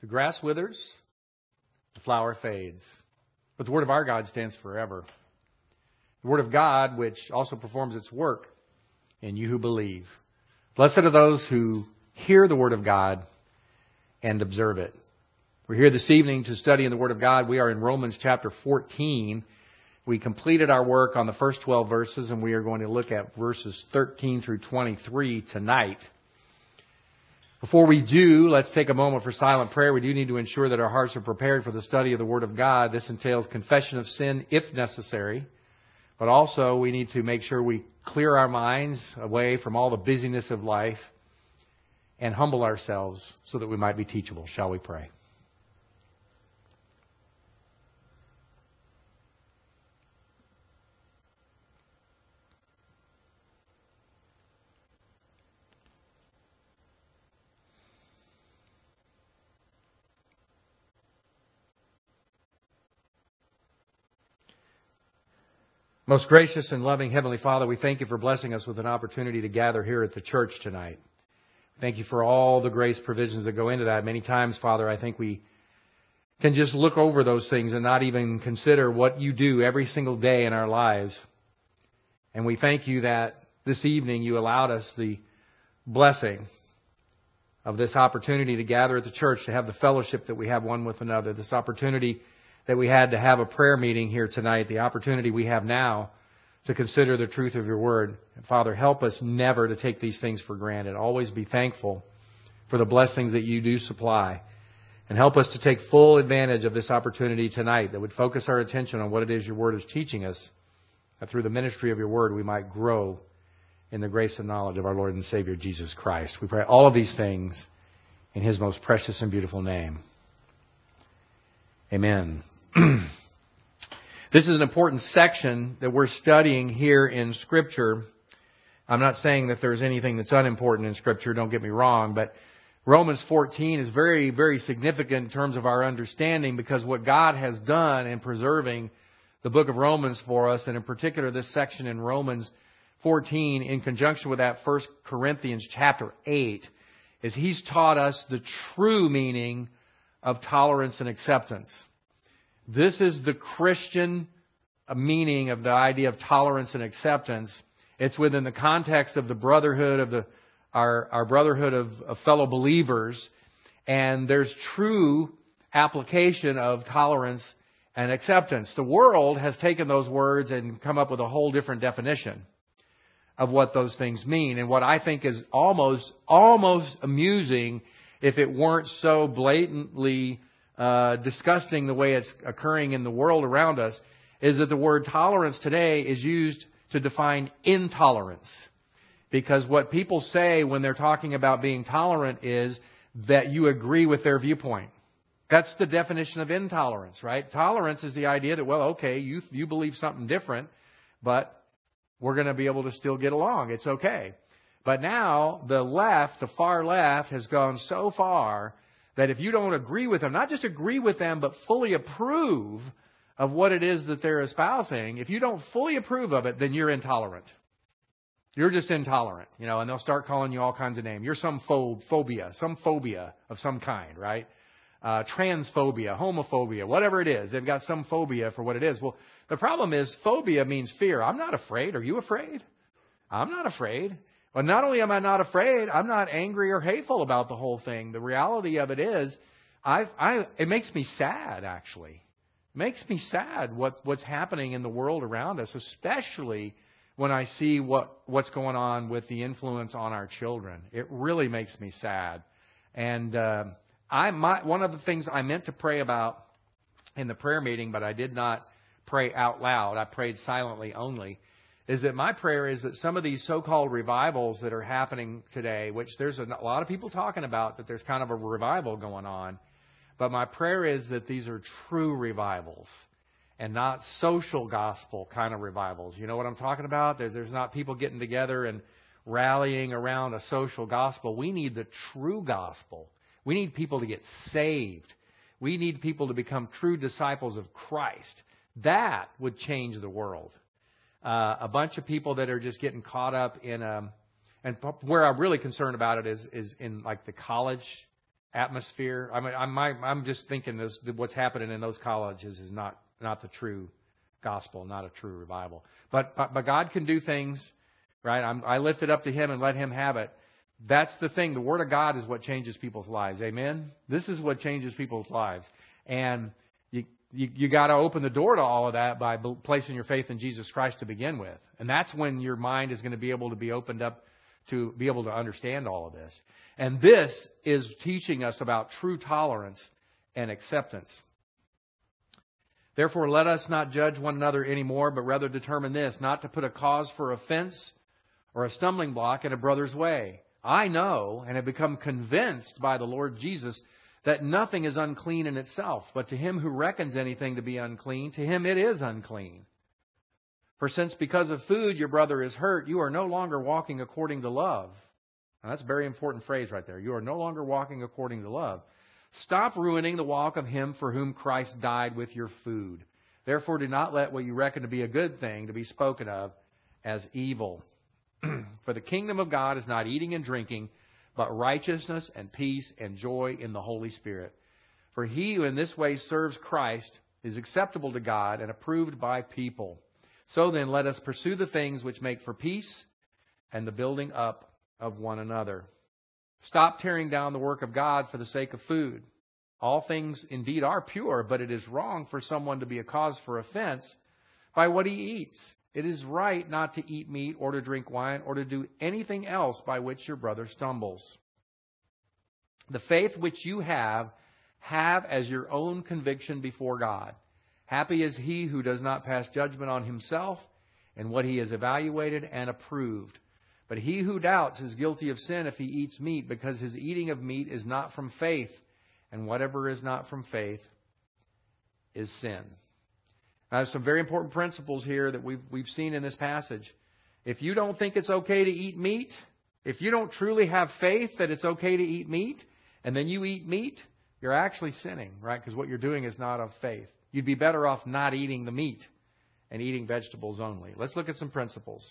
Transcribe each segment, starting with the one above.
The grass withers, the flower fades, but the word of our God stands forever. The word of God, which also performs its work in you who believe. Blessed are those who hear the word of God and observe it. We're here this evening to study in the word of God. We are in Romans chapter 14. We completed our work on the first 12 verses, and we are going to look at verses 13 through 23 tonight. Before we do, let's take a moment for silent prayer. We do need to ensure that our hearts are prepared for the study of the Word of God. This entails confession of sin if necessary. But also we need to make sure we clear our minds away from all the busyness of life and humble ourselves so that we might be teachable. Shall we pray? Most gracious and loving Heavenly Father, we thank you for blessing us with an opportunity to gather here at the church tonight. Thank you for all the grace provisions that go into that. Many times, Father, I think we can just look over those things and not even consider what you do every single day in our lives. And we thank you that this evening you allowed us the blessing of this opportunity to gather at the church, to have the fellowship that we have one with another, this opportunity that we had to have a prayer meeting here tonight, the opportunity we have now to consider the truth of your word. Father, help us never to take these things for granted. Always be thankful for the blessings that you do supply. And help us to take full advantage of this opportunity tonight that would focus our attention on what it is your word is teaching us. That through the ministry of your word we might grow in the grace and knowledge of our Lord and Savior Jesus Christ. We pray all of these things in His most precious and beautiful name. Amen. This is an important section that we're studying here in Scripture. I'm not saying that there's anything that's unimportant in Scripture, don't get me wrong, but Romans 14 is very, very significant in terms of our understanding because what God has done in preserving the book of Romans for us, and in particular this section in Romans 14 in conjunction with that 1 Corinthians chapter 8, is He's taught us the true meaning of tolerance and acceptance. This is the Christian meaning of the idea of tolerance and acceptance. It's within the context of the brotherhood of our brotherhood of fellow believers, and there's true application of tolerance and acceptance. The world has taken those words and come up with a whole different definition of what those things mean, and what I think is almost amusing if it weren't so blatantly disgusting the way it's occurring in the world around us, is that the word tolerance today is used to define intolerance. Because what people say when they're talking about being tolerant is that you agree with their viewpoint. That's the definition of intolerance, right? Tolerance is the idea that, well, okay, you believe something different, but we're going to be able to still get along. It's okay. But now the left, the far left, has gone so far that if you don't agree with them, not just agree with them, but fully approve of what it is that they're espousing, if you don't fully approve of it, then you're intolerant. You're just intolerant, and they'll start calling you all kinds of names. You're some phobia of some kind, right? Transphobia, homophobia, whatever it is. They've got some phobia for what it is. Well, the problem is phobia means fear. I'm not afraid. Are you afraid? I'm not afraid. But not only am I not afraid, I'm not angry or hateful about the whole thing. The reality of it is, it makes me sad, actually. It makes me sad what's happening in the world around us, especially when I see what's going on with the influence on our children. It really makes me sad. And one of the things I meant to pray about in the prayer meeting, but I did not pray out loud. I prayed silently only. Is that my prayer is that some of these so-called revivals that are happening today, which there's a lot of people talking about, that there's kind of a revival going on. But my prayer is that these are true revivals and not social gospel kind of revivals. You know what I'm talking about? There's not people getting together and rallying around a social gospel. We need the true gospel. We need people to get saved. We need people to become true disciples of Christ. That would change the world. A bunch of people that are just getting caught up in and where I'm really concerned about it is in like the college atmosphere. I'm just thinking what's happening in those colleges is not the true gospel, not a true revival. But God can do things, right? I lift it up to Him and let Him have it. That's the thing. The Word of God is what changes people's lives. Amen? This is what changes people's lives. And you got to open the door to all of that by placing your faith in Jesus Christ to begin with. And that's when your mind is going to be able to be opened up to be able to understand all of this. And this is teaching us about true tolerance and acceptance. Therefore, let us not judge one another anymore, but rather determine this, not to put a cause for offense or a stumbling block in a brother's way. I know and have become convinced by the Lord Jesus that nothing is unclean in itself, but to him who reckons anything to be unclean, to him it is unclean. For since because of food your brother is hurt, you are no longer walking according to love. Now that's a very important phrase right there. You are no longer walking according to love. Stop ruining the walk of him for whom Christ died with your food. Therefore do not let what you reckon to be a good thing to be spoken of as evil. For the kingdom of God is not eating and drinking, but righteousness and peace and joy in the Holy Spirit. For he who in this way serves Christ is acceptable to God and approved by people. So then let us pursue the things which make for peace and the building up of one another. Stop tearing down the work of God for the sake of food. All things indeed are pure, but it is wrong for someone to be a cause for offense by what he eats. It is right not to eat meat or to drink wine or to do anything else by which your brother stumbles. The faith which you have as your own conviction before God. Happy is he who does not pass judgment on himself and what he has evaluated and approved. But he who doubts is guilty of sin if he eats meat, because his eating of meat is not from faith, and whatever is not from faith is sin. Now, there's some very important principles here that we've seen in this passage. If you don't think it's okay to eat meat, if you don't truly have faith that it's okay to eat meat, and then you eat meat, you're actually sinning, right? Because what you're doing is not of faith. You'd be better off not eating the meat and eating vegetables only. Let's look at some principles.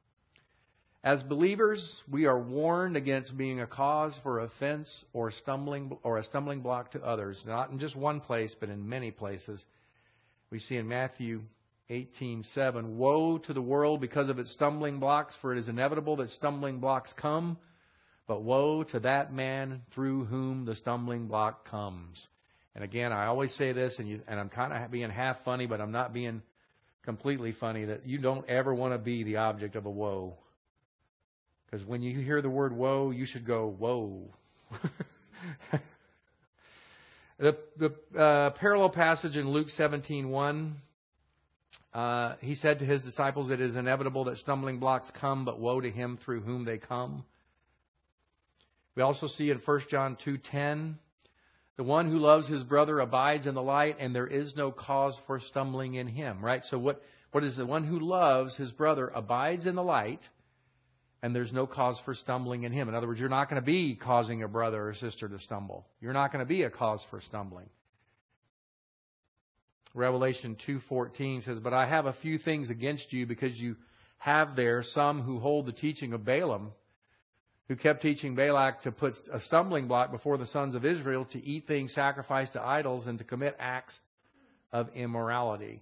As believers, we are warned against being a cause for offense or a stumbling block to others, not in just one place, but in many places. We see in Matthew 18:7, woe to the world because of its stumbling blocks, for it is inevitable that stumbling blocks come, but woe to that man through whom the stumbling block comes. And again, I always say this, and I'm kind of being half funny, but I'm not being completely funny, that you don't ever want to be the object of a woe. Because when you hear the word woe, you should go, whoa. The parallel passage in Luke 17:1, he said to his disciples, it is inevitable that stumbling blocks come, but woe to him through whom they come. We also see in 1 John 2:10, the one who loves his brother abides in the light, and there is no cause for stumbling in him. Right? So what is the one who loves his brother abides in the light, and there's no cause for stumbling in him. In other words, you're not going to be causing a brother or sister to stumble. You're not going to be a cause for stumbling. Revelation 2:14 says, but I have a few things against you, because you have there some who hold the teaching of Balaam, who kept teaching Balak to put a stumbling block before the sons of Israel, to eat things sacrificed to idols and to commit acts of immorality.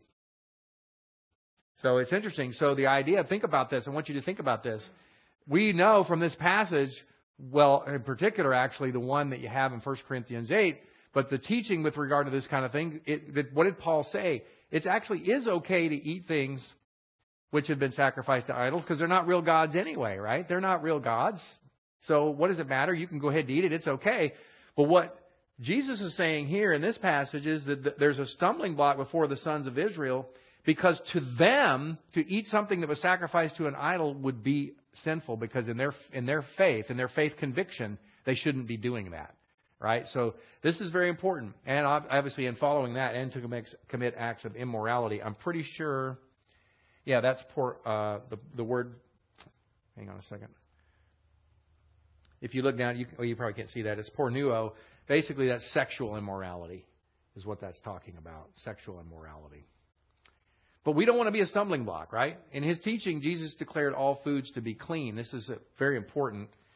So it's interesting. So the idea, think about this. I want you to think about this. We know from this passage, well, in particular, actually, the one that you have in 1 Corinthians 8, but the teaching with regard to this kind of thing, what did Paul say? It actually is okay to eat things which have been sacrificed to idols, because they're not real gods anyway, right? They're not real gods. So what does it matter? You can go ahead and eat it. It's okay. But what Jesus is saying here in this passage is that there's a stumbling block before the sons of Israel, because to them, to eat something that was sacrificed to an idol would be sinful, because in their faith conviction, they shouldn't be doing that. Right? So this is very important. And obviously in following that, and to commit acts of immorality, I'm pretty sure, yeah, that's the word, hang on a second. If you look down, you probably can't see that. It's pornuo. Basically, that's sexual immorality is what that's talking about, sexual immorality. But we don't want to be a stumbling block, right? In his teaching, Jesus declared all foods to be clean. This is very important.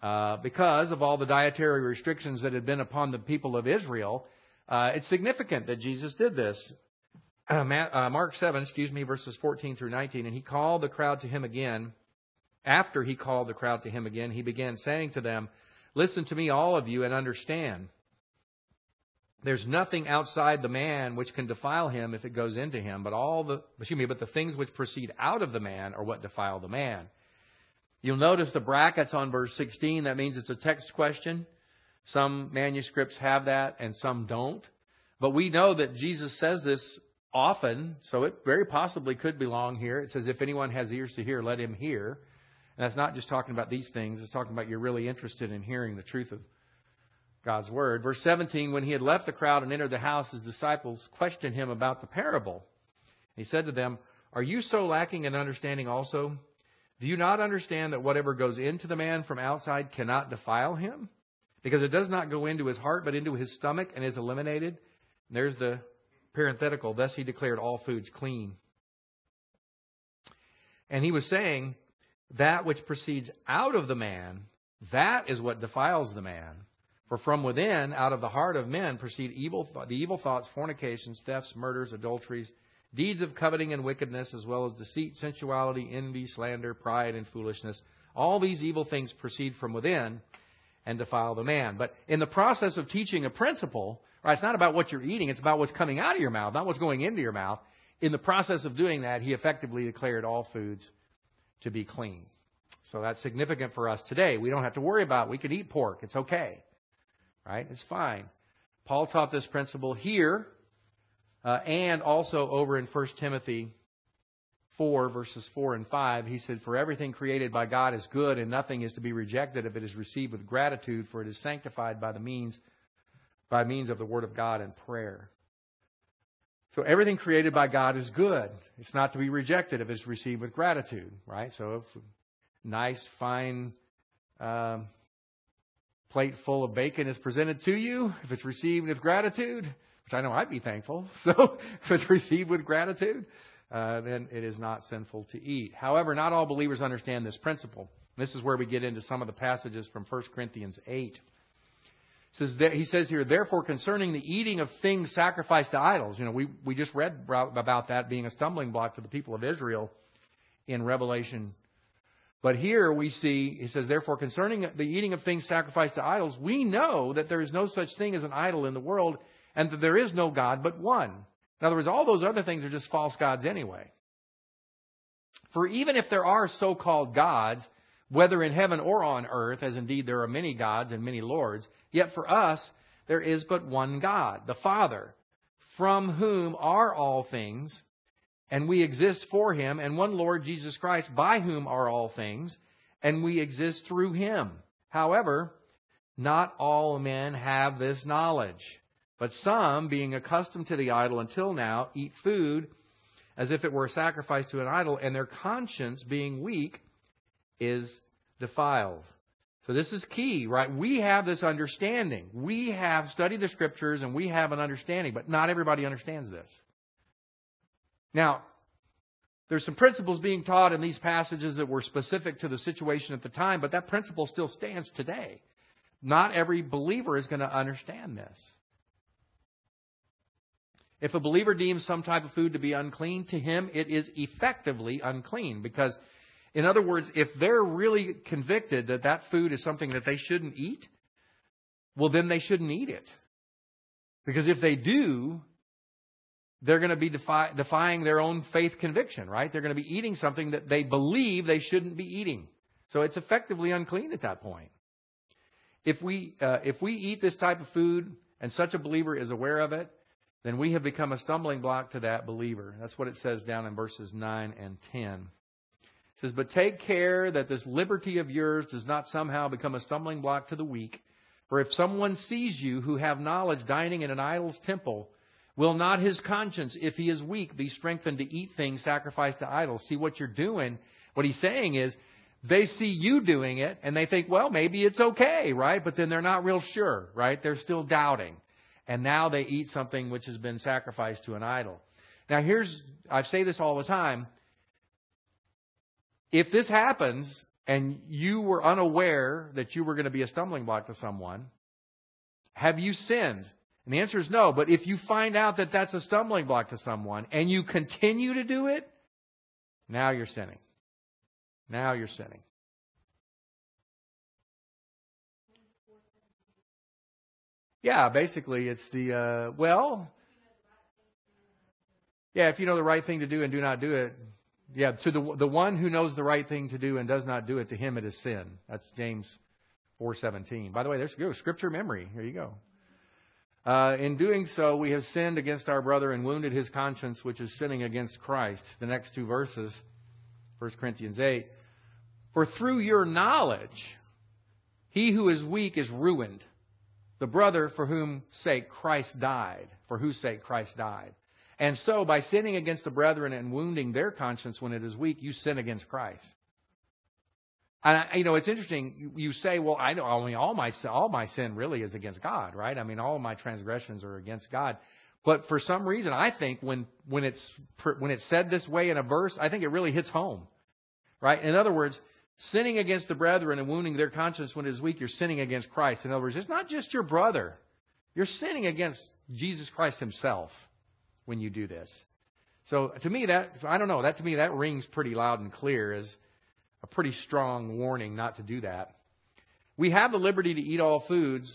because of all the dietary restrictions that had been upon the people of Israel. It's significant that Jesus did this. Mark 7, verses 14 through 19. And he called the crowd to him again. After he called the crowd to him again, he began saying to them, "Listen to me, all of you, and understand. There's nothing outside the man which can defile him if it goes into him, but the things which proceed out of the man are what defile the man." You'll notice the brackets on verse 16. That means it's a text question. Some manuscripts have that and some don't. But we know that Jesus says this often, so it very possibly could belong here. It says, "If anyone has ears to hear, let him hear." And that's not just talking about these things. It's talking about you're really interested in hearing the truth of God's Word. Verse 17, when he had left the crowd and entered the house, his disciples questioned him about the parable. He said to them, "Are you so lacking in understanding also? Do you not understand that whatever goes into the man from outside cannot defile him? Because it does not go into his heart, but into his stomach and is eliminated." And there's the parenthetical. Thus he declared all foods clean. And he was saying, that which proceeds out of the man, that is what defiles the man. For from within, out of the heart of men, proceed the evil thoughts, fornications, thefts, murders, adulteries, deeds of coveting and wickedness, as well as deceit, sensuality, envy, slander, pride, and foolishness. All these evil things proceed from within and defile the man. But in the process of teaching a principle, right, it's not about what you're eating, it's about what's coming out of your mouth, not what's going into your mouth. In the process of doing that, he effectively declared all foods to be clean. So that's significant for us today. We don't have to worry about it. We could eat pork. It's okay. Right? It's fine. Paul taught this principle here and also over in 1 Timothy 4, verses 4 and 5. He said, "For everything created by God is good, and nothing is to be rejected if it is received with gratitude, for it is sanctified by means of the Word of God and prayer." So everything created by God is good. It's not to be rejected if it's received with gratitude, right? So if a nice, fine plate full of bacon is presented to you, if it's received with gratitude, which I know I'd be thankful, so if it's received with gratitude, then it is not sinful to eat. However, not all believers understand this principle. This is where we get into some of the passages from 1 Corinthians 8. He says here, "Therefore, concerning the eating of things sacrificed to idols." You know, we just read about that being a stumbling block to the people of Israel in Revelation. But here we see, he says, "Therefore, concerning the eating of things sacrificed to idols, we know that there is no such thing as an idol in the world, and that there is no God but one." In other words, all those other things are just false gods anyway. "For even if there are so-called gods, whether in heaven or on earth, as indeed there are many gods and many lords, yet for us there is but one God, the Father, from whom are all things, and we exist for him, and one Lord Jesus Christ, by whom are all things, and we exist through him. However, not all men have this knowledge, but some, being accustomed to the idol until now, eat food as if it were a sacrifice to an idol, and their conscience, being weak, is defiled." So this is key, right? We have this understanding. We have studied the Scriptures and we have an understanding, but not everybody understands this. Now, there's some principles being taught in these passages that were specific to the situation at the time, but that principle still stands today. Not every believer is going to understand this. If a believer deems some type of food to be unclean, to him it is effectively unclean. Because, in other words, if they're really convicted that that food is something that they shouldn't eat, well, then they shouldn't eat it. Because if they do, they're going to be defying their own faith conviction, right? They're going to be eating something that they believe they shouldn't be eating. So it's effectively unclean at that point. If we eat this type of food and such a believer is aware of it, then we have become a stumbling block to that believer. That's what it says down in verses 9 and 10. It says, "But take care that this liberty of yours does not somehow become a stumbling block to the weak. For if someone sees you who have knowledge dining in an idol's temple, will not his conscience, if he is weak, be strengthened to eat things sacrificed to idols?" See what you're doing. What he's saying is, they see you doing it, and they think, well, maybe it's okay, right? But then they're not real sure, right? They're still doubting. And now they eat something which has been sacrificed to an idol. Now I say this all the time. If this happens, and you were unaware that you were going to be a stumbling block to someone, have you sinned? And the answer is no. But if you find out that that's a stumbling block to someone and you continue to do it, now you're sinning. Now you're sinning. Yeah, basically it's the, if you know the right thing to do and do not do it, yeah, to the one who knows the right thing to do and does not do it, to him it is sin. That's James 4:17. By the way, there's good scripture memory. Here you go. In doing so, we have sinned against our brother and wounded his conscience, which is sinning against Christ. The next two verses, 1 Corinthians 8. For through your knowledge, he who is weak is ruined. The brother for whose sake Christ died. And so, by sinning against the brethren and wounding their conscience when it is weak, you sin against Christ. And it's interesting. You say, "Well, I know. I mean, all my sin really is against God, right? I mean, all of my transgressions are against God." But for some reason, I think when it's said this way in a verse, I think it really hits home, right? In other words, sinning against the brethren and wounding their conscience when it is weak, you're sinning against Christ. In other words, it's not just your brother. You're sinning against Jesus Christ himself when you do this. So to me, that rings pretty loud and clear as a pretty strong warning not to do that. We have the liberty to eat all foods,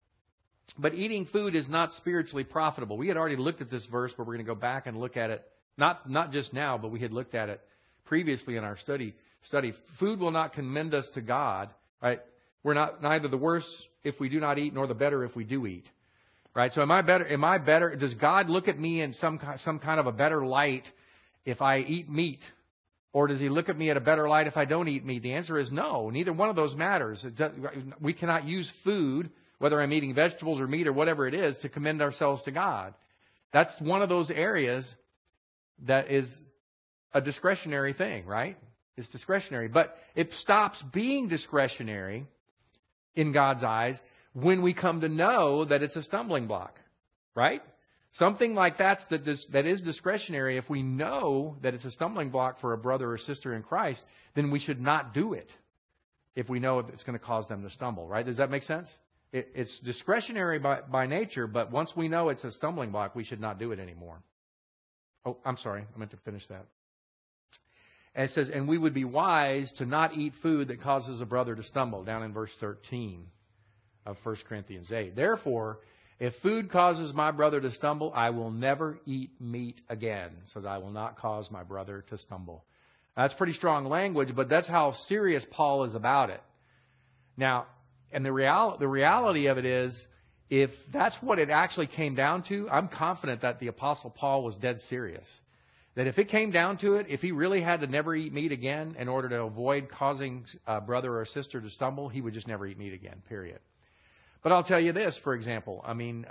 but eating food is not spiritually profitable. We had already looked at this verse, but we're going to go back and look at it, not just now, but we had looked at it previously in our study. Food will not commend us to God, right? We're neither the worse if we do not eat, nor the better if we do eat, right? So am I better? Does God look at me in some kind of a better light if I eat meat? Or does he look at me at a better light if I don't eat meat? The answer is no. Neither one of those matters. We cannot use food, whether I'm eating vegetables or meat or whatever it is, to commend ourselves to God. That's one of those areas that is a discretionary thing, right? It's discretionary. But it stops being discretionary in God's eyes when we come to know that it's a stumbling block, right? Something like that is discretionary. If we know that it's a stumbling block for a brother or sister in Christ, then we should not do it if we know it's going to cause them to stumble, right? Does that make sense? It's discretionary by nature, but once we know it's a stumbling block, we should not do it anymore. Oh, I'm sorry. I meant to finish that. And it says, and we would be wise to not eat food that causes a brother to stumble, down in verse 13 of 1 Corinthians 8. Therefore, if food causes my brother to stumble, I will never eat meat again, so that I will not cause my brother to stumble. That's pretty strong language, but that's how serious Paul is about it. Now, and the reality of it is, if that's what it actually came down to, I'm confident that the Apostle Paul was dead serious. That if it came down to it, if he really had to never eat meat again in order to avoid causing a brother or sister to stumble, he would just never eat meat again, period. But I'll tell you this, for example. I mean,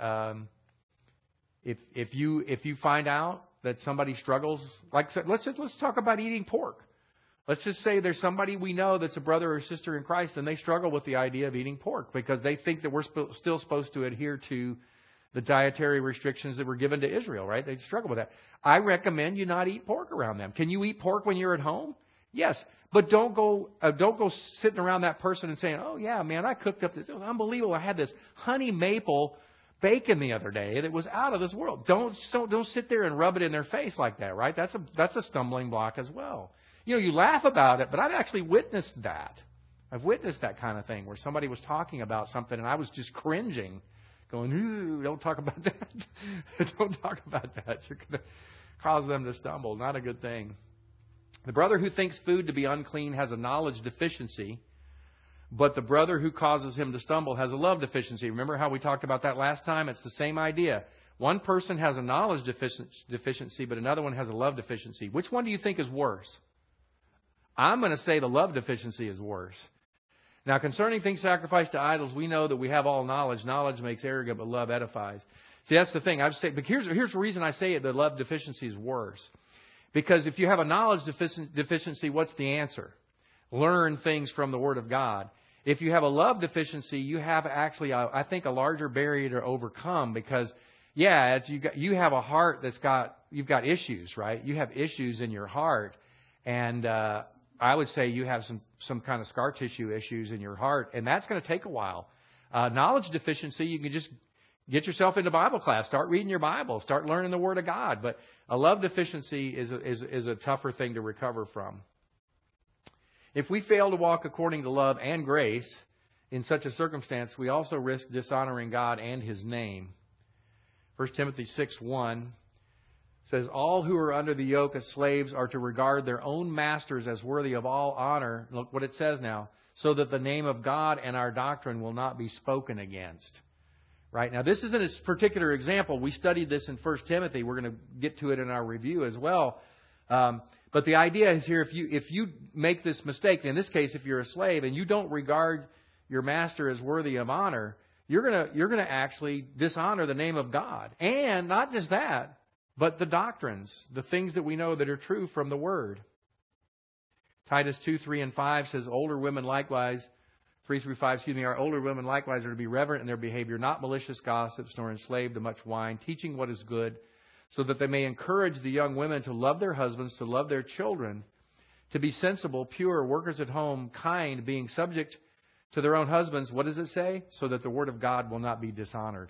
if you find out that somebody struggles, like let's talk about eating pork. Let's just say there's somebody we know that's a brother or sister in Christ, and they struggle with the idea of eating pork because they think that we're still supposed to adhere to the dietary restrictions that were given to Israel, right? They struggle with that. I recommend you not eat pork around them. Can you eat pork when you're at home? Yes. But don't go sitting around that person and saying, "Oh yeah, man, I cooked up this. It was unbelievable. I had this honey maple bacon the other day that was out of this world." Don't sit there and rub it in their face like that, right? That's a stumbling block as well. You laugh about it, but I've actually witnessed that. I've witnessed that kind of thing where somebody was talking about something and I was just cringing, going, "Ooh, don't talk about that. Don't talk about that. You're going to cause them to stumble." Not a good thing. The brother who thinks food to be unclean has a knowledge deficiency, but the brother who causes him to stumble has a love deficiency. Remember how we talked about that last time? It's the same idea. One person has a knowledge deficiency, but another one has a love deficiency. Which one do you think is worse? I'm going to say the love deficiency is worse. Now, concerning things sacrificed to idols, we know that we have all knowledge. Knowledge makes arrogant, but love edifies. See, that's the thing. But here's the reason I say it, the love deficiency is worse. Because if you have a knowledge deficiency, what's the answer? Learn things from the Word of God. If you have a love deficiency, you have actually, I think, a larger barrier to overcome because, yeah, you have a heart you've got issues, right? You have issues in your heart. And I would say you have some kind of scar tissue issues in your heart, and that's going to take a while. Knowledge deficiency, you can just get yourself into Bible class, start reading your Bible, start learning the Word of God. But a love deficiency is a tougher thing to recover from. If we fail to walk according to love and grace in such a circumstance, we also risk dishonoring God and His name. 1 Timothy 6:1 says, all who are under the yoke as slaves are to regard their own masters as worthy of all honor. Look what it says now. So that the name of God and our doctrine will not be spoken against. Right? Now, this isn't a particular example. We studied this in 1 Timothy. We're going to get to it in our review as well. But the idea is here, if you make this mistake, in this case, if you're a slave and you don't regard your master as worthy of honor, you're going to actually dishonor the name of God. And not just that, but the doctrines, the things that we know that are true from the Word. Titus 2:3-5 says, older women likewise, 3-5, our older women likewise are to be reverent in their behavior, not malicious gossips, nor enslaved to much wine, teaching what is good, so that they may encourage the young women to love their husbands, to love their children, to be sensible, pure, workers at home, kind, being subject to their own husbands. What does it say? So that the word of God will not be dishonored.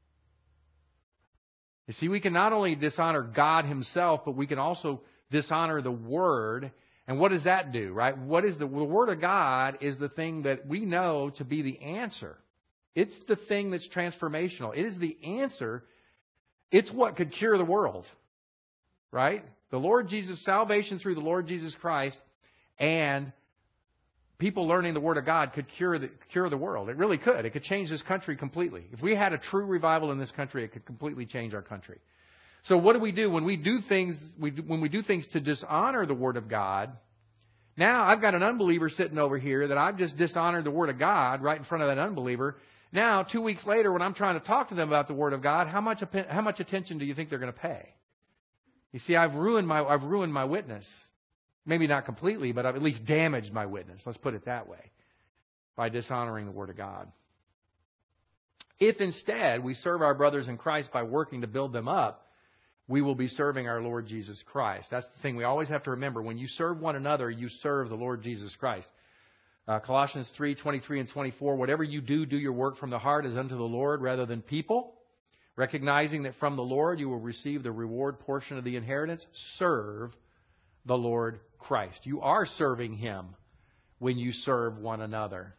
You see, we can not only dishonor God Himself, but we can also dishonor the Word. And what does that do, right? What is the Word of God is the thing that we know to be the answer. It's the thing that's transformational. It is the answer. It's what could cure the world, right? The Lord Jesus, salvation through the Lord Jesus Christ, and people learning the Word of God could cure the world. It really could. It could change this country completely. If we had a true revival in this country, it could completely change our country. So what do? When we do things to dishonor the Word of God, now I've got an unbeliever sitting over here that I've just dishonored the Word of God right in front of that unbeliever. Now, 2 weeks later, when I'm trying to talk to them about the Word of God, how much attention do you think they're going to pay? You see, I've ruined my witness. Maybe not completely, but I've at least damaged my witness. Let's put it that way. By dishonoring the Word of God. If instead we serve our brothers in Christ by working to build them up, we will be serving our Lord Jesus Christ. That's the thing we always have to remember. When you serve one another, you serve the Lord Jesus Christ. Colossians 3:23-24, whatever you do, do your work from the heart as unto the Lord rather than people, recognizing that from the Lord you will receive the reward portion of the inheritance. Serve the Lord Christ. You are serving Him when you serve one another.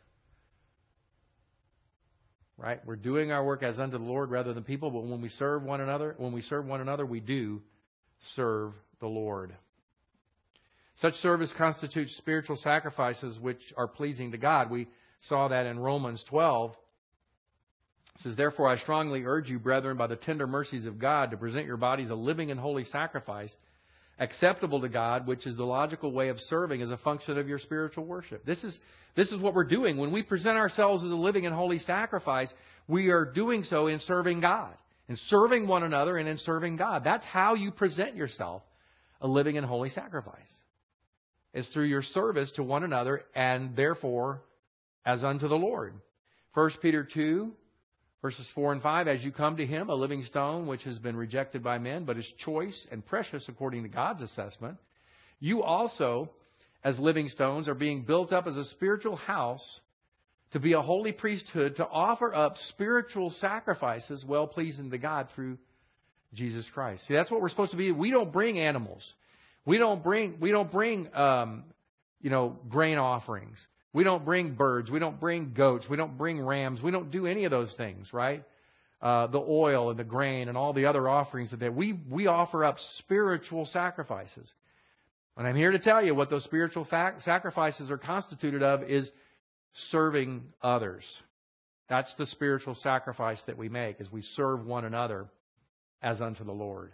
Right? We're doing our work as unto the Lord rather than people, but when we serve one another, we do serve the Lord. Such service constitutes spiritual sacrifices which are pleasing to God. We saw that in Romans 12. It says, therefore I strongly urge you, brethren, by the tender mercies of God, to present your bodies a living and holy sacrifice, acceptable to God, which is the logical way of serving as a function of your spiritual worship. This is what we're doing. When we present ourselves as a living and holy sacrifice, we are doing so in serving God, in serving one another and in serving God. That's how you present yourself a living and holy sacrifice. It's through your service to one another and therefore as unto the Lord. 1 Peter 2, verses 4 and 5, as you come to Him, a living stone which has been rejected by men, but is choice and precious according to God's assessment, you also, as living stones, are being built up as a spiritual house to be a holy priesthood, to offer up spiritual sacrifices well-pleasing to God through Jesus Christ. See, that's what we're supposed to be. We don't bring animals. We don't bring grain offerings. We don't bring birds. We don't bring goats. We don't bring rams. We don't do any of those things, right? The oil and the grain and all the other offerings that we offer up spiritual sacrifices. And I'm here to tell you what those spiritual sacrifices are constituted of is serving others. That's the spiritual sacrifice that we make as we serve one another as unto the Lord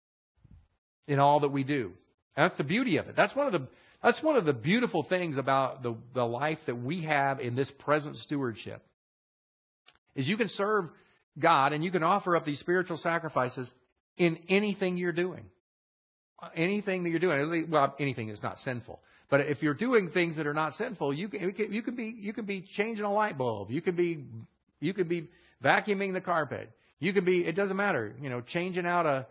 in all that we do. And that's the beauty of it. That's one of the beautiful things about the life that we have in this present stewardship. Is you can serve God and you can offer up these spiritual sacrifices in anything you're doing. Anything that you're doing. Well, anything that's not sinful. But if you're doing things that are not sinful, you could be changing a light bulb. You could be vacuuming the carpet. It doesn't matter, changing out a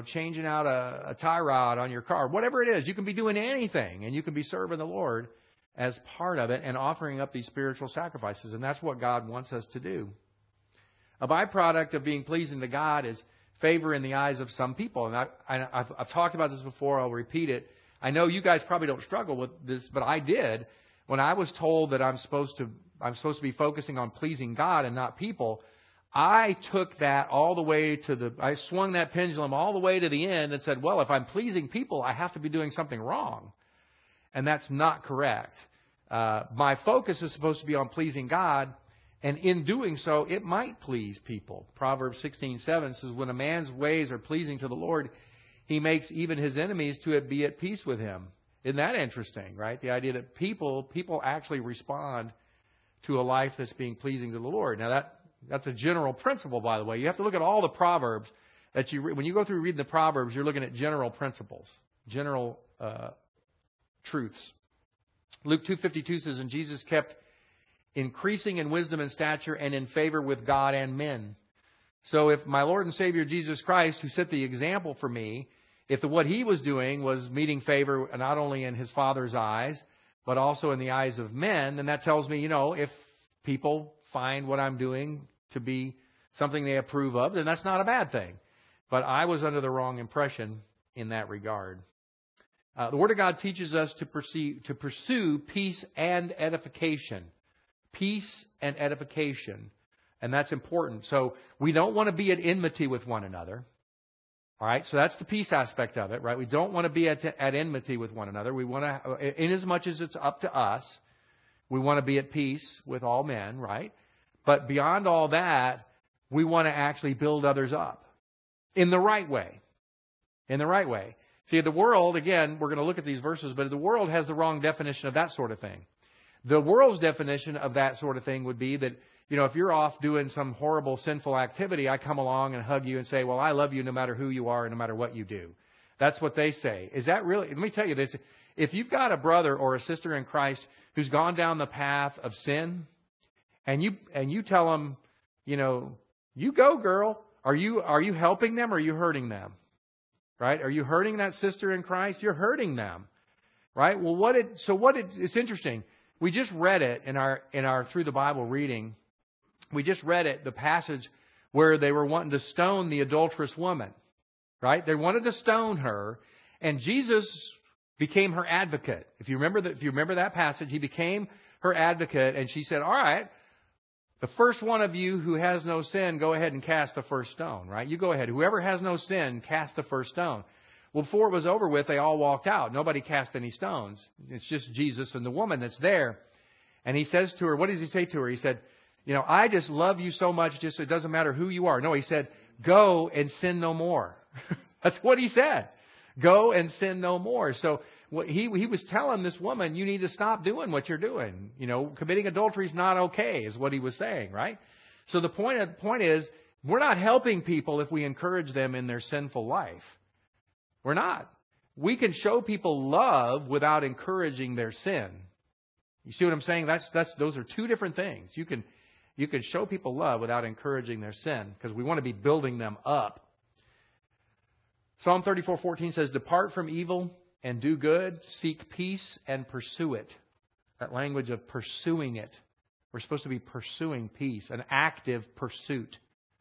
tie rod on your car. Whatever it is, you can be doing anything and you can be serving the Lord as part of it and offering up these spiritual sacrifices. And that's what God wants us to do. A byproduct of being pleasing to God is favor in the eyes of some people. And I've talked about this before. I'll repeat it. I know you guys probably don't struggle with this, but I did. When I was told that I'm supposed to be focusing on pleasing God and not people, I took that all the way I swung that pendulum all the way to the end and said, well, if I'm pleasing people, I have to be doing something wrong. And that's not correct. My focus is supposed to be on pleasing God, and in doing so, it might please people. Proverbs 16:7 says, when a man's ways are pleasing to the Lord, he makes even his enemies to be at peace with him. Isn't that interesting, right? The idea that people actually respond to a life that's being pleasing to the Lord. Now, that's a general principle, by the way. You have to look at all the Proverbs that when you go through reading the Proverbs, you're looking at general principles, general truths. Luke 2:52 says, and Jesus kept increasing in wisdom and stature and in favor with God and men. So if my Lord and Savior Jesus Christ, who set the example for me, if what he was doing was meeting favor not only in his Father's eyes, but also in the eyes of men, then that tells me, if people find what I'm doing to be something they approve of, then that's not a bad thing. But I was under the wrong impression in that regard. The Word of God teaches us to pursue peace and edification. Peace and edification. And that's important. So we don't want to be at enmity with one another. All right, so that's the peace aspect of it, right? We don't want to be at enmity with one another. We want to, in as much as it's up to us, we want to be at peace with all men, right? But beyond all that, we want to actually build others up in the right way. In the right way. See, the world, again, we're going to look at these verses, but the world has the wrong definition of that sort of thing. The world's definition of that sort of thing would be that, if you're off doing some horrible sinful activity, I come along and hug you and say, well, I love you no matter who you are and no matter what you do. That's what they say. Is that really? Let me tell you this. If you've got a brother or a sister in Christ who's gone down the path of sin, and you tell them, you go, girl. Are you helping them or are you hurting them? Right? Are you hurting that sister in Christ? You're hurting them. Right? Well, it's interesting. We just read it in our Through the Bible reading. We just read it, the passage where they were wanting to stone the adulterous woman. Right? They wanted to stone her, and Jesus became her advocate. If you remember that passage, he became her advocate, and she said, all right, the first one of you who has no sin, go ahead and cast the first stone, right? You go ahead. Whoever has no sin, cast the first stone. Well, before it was over with, they all walked out. Nobody cast any stones. It's just Jesus and the woman that's there. And he says to her, what does he say to her? He said, I just love you so much, just it doesn't matter who you are. No, he said, go and sin no more. That's what he said. Go and sin no more. So what he was telling this woman, you need to stop doing what you're doing. Committing adultery is not okay, is what he was saying, right? So the point is, we're not helping people if we encourage them in their sinful life. We're not. We can show people love without encouraging their sin. You see what I'm saying? Those are two different things. You can show people love without encouraging their sin, because we want to be building them up. Psalm 34:14 says, depart from evil and do good, seek peace and pursue it. That language of pursuing it. We're supposed to be pursuing peace, an active pursuit.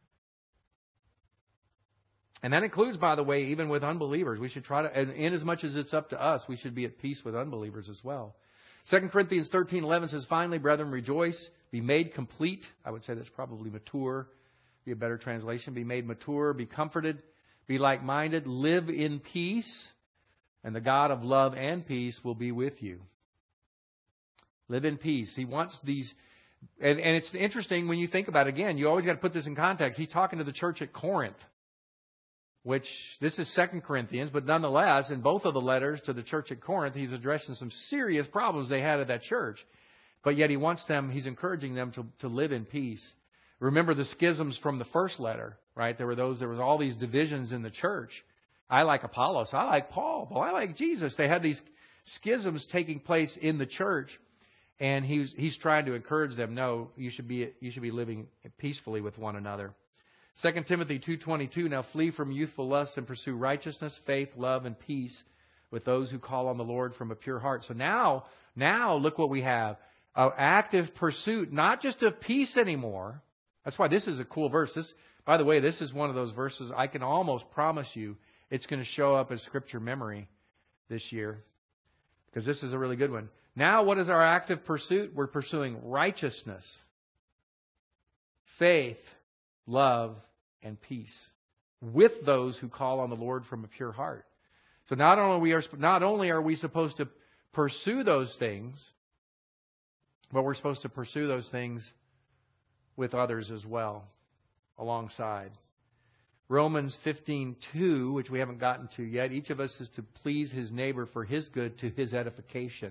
And that includes, by the way, even with unbelievers. We should try to, and in as much as it's up to us, we should be at peace with unbelievers as well. 2 Corinthians 13:11 says, finally, brethren, rejoice, be made complete. I would say that's probably mature, be a better translation. Be made mature, be comforted, be like-minded, live in peace, and the God of love and peace will be with you. Live in peace. He wants these, and it's interesting when you think about it. Again, you always got to put this in context. He's talking to the church at Corinth, which this is 2 Corinthians, but nonetheless, in both of the letters to the church at Corinth, he's addressing some serious problems they had at that church. But yet he's encouraging them to live in peace. Remember the schisms from the first letter, right? There was all these divisions in the church. I like Apollos. I like Paul. Well, I like Jesus. They had these schisms taking place in the church, and he's trying to encourage them. No, you should be living peacefully with one another. 2 Timothy 2:22. Now flee from youthful lusts and pursue righteousness, faith, love, and peace with those who call on the Lord from a pure heart. So now look what we have. An active pursuit, not just of peace anymore. That's why this is a cool verse. By the way, this is one of those verses I can almost promise you it's going to show up as Scripture memory this year, because this is a really good one. Now, what is our active pursuit? We're pursuing righteousness, faith, love, and peace with those who call on the Lord from a pure heart. So not only are we supposed to pursue those things, but we're supposed to pursue those things with others as well, alongside. Romans 15:2, which we haven't gotten to yet, each of us is to please his neighbor for his good, to his edification.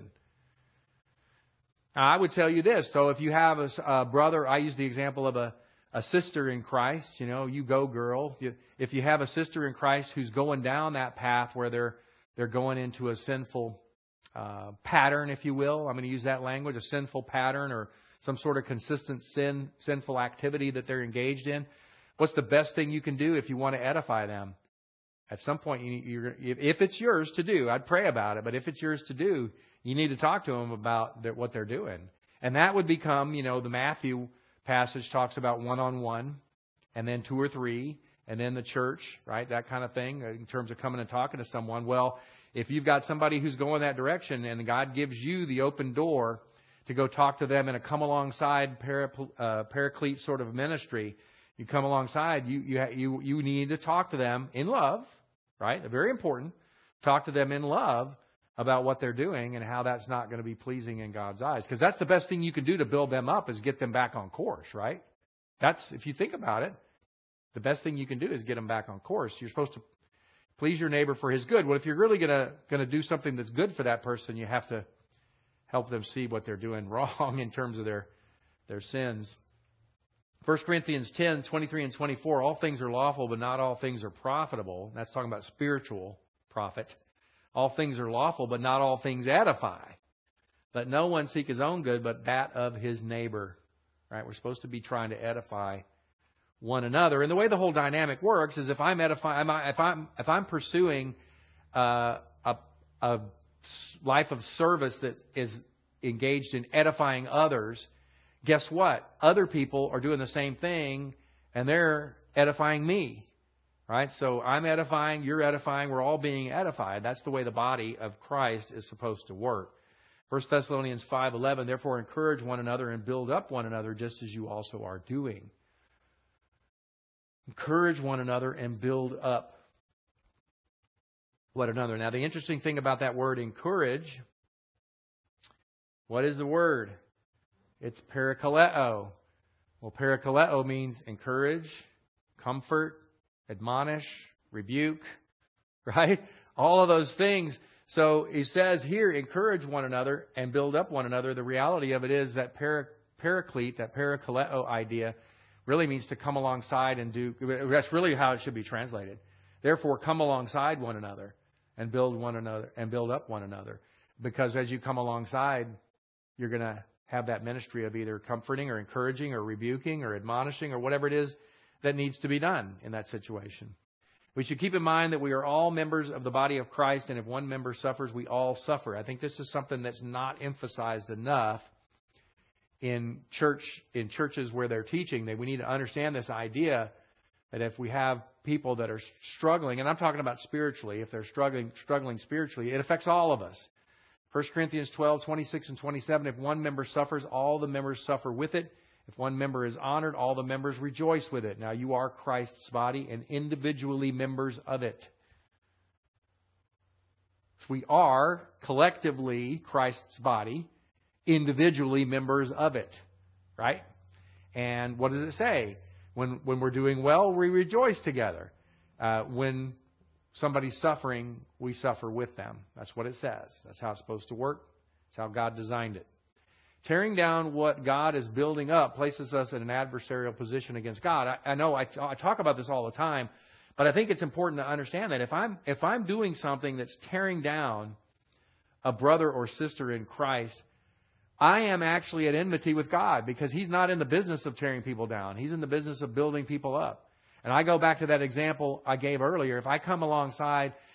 Now, I would tell you this. So if you have a brother, I use the example of a sister in Christ. You go, girl. If you have a sister in Christ who's going down that path where they're going into a sinful pattern, if you will. I'm going to use that language, a sinful pattern or some sort of consistent sinful activity that they're engaged in. What's the best thing you can do if you want to edify them? At some point, if it's yours to do, I'd pray about it, but if it's yours to do, you need to talk to them about what they're doing. And that would become, the Matthew passage talks about one-on-one, and then 2 or 3, and then the church, right? That kind of thing in terms of coming and talking to someone. Well, if you've got somebody who's going that direction and God gives you the open door to go talk to them in a come alongside paraclete sort of ministry, you come alongside, you need to talk to them in love, right? Very important. Talk to them in love about what they're doing and how that's not going to be pleasing in God's eyes. Because that's the best thing you can do to build them up, is get them back on course, right? That's, if you think about it, the best thing you can do is get them back on course. You're supposed to please your neighbor for his good. Well, if you're really going to do something that's good for that person, you have to help them see what they're doing wrong in terms of their sins. 1 Corinthians 10:23 and 24, all things are lawful, but not all things are profitable. That's talking about spiritual profit. All things are lawful, but not all things edify. Let no one seek his own good, but that of his neighbor. Right? We're supposed to be trying to edify one another. And the way the whole dynamic works is if I'm pursuing a life of service that is engaged in edifying others, guess what? Other people are doing the same thing, and they're edifying me. Right? So I'm edifying, you're edifying, we're all being edified. That's the way the body of Christ is supposed to work. 1 Thessalonians 5:11, therefore encourage one another and build up one another just as you also are doing. Encourage one another and build up one another. Now, the interesting thing about that word encourage, what is the word? It's parakaleo. Well, parakaleo means encourage, comfort, admonish, rebuke, right? All of those things. So he says here, encourage one another and build up one another. The reality of it is that paraclete, that parakaleo idea, really means to come alongside and do. That's really how it should be translated. Therefore, come alongside one another and build one another and build up one another. Because as you come alongside, you're going to have that ministry of either comforting or encouraging or rebuking or admonishing or whatever it is that needs to be done in that situation. We should keep in mind that we are all members of the body of Christ, and if one member suffers, we all suffer. I think this is something that's not emphasized enough in churches where they're teaching. That we need to understand this idea that if we have people that are struggling, and I'm talking about spiritually, if they're struggling spiritually, it affects all of us. 1 Corinthians 12:26 and 27, if one member suffers, all the members suffer with it. If one member is honored, all the members rejoice with it. Now you are Christ's body and individually members of it. We are collectively Christ's body, individually members of it. Right? And what does it say? When we're doing well, we rejoice together. When somebody's suffering, we suffer with them. That's what it says. That's how it's supposed to work. That's how God designed it. Tearing down what God is building up places us in an adversarial position against God. I know I talk about this all the time, but I think it's important to understand that if I'm doing something that's tearing down a brother or sister in Christ, I am actually at enmity with God, because He's not in the business of tearing people down. He's in the business of building people up. And I go back to that example I gave earlier. If I come alongside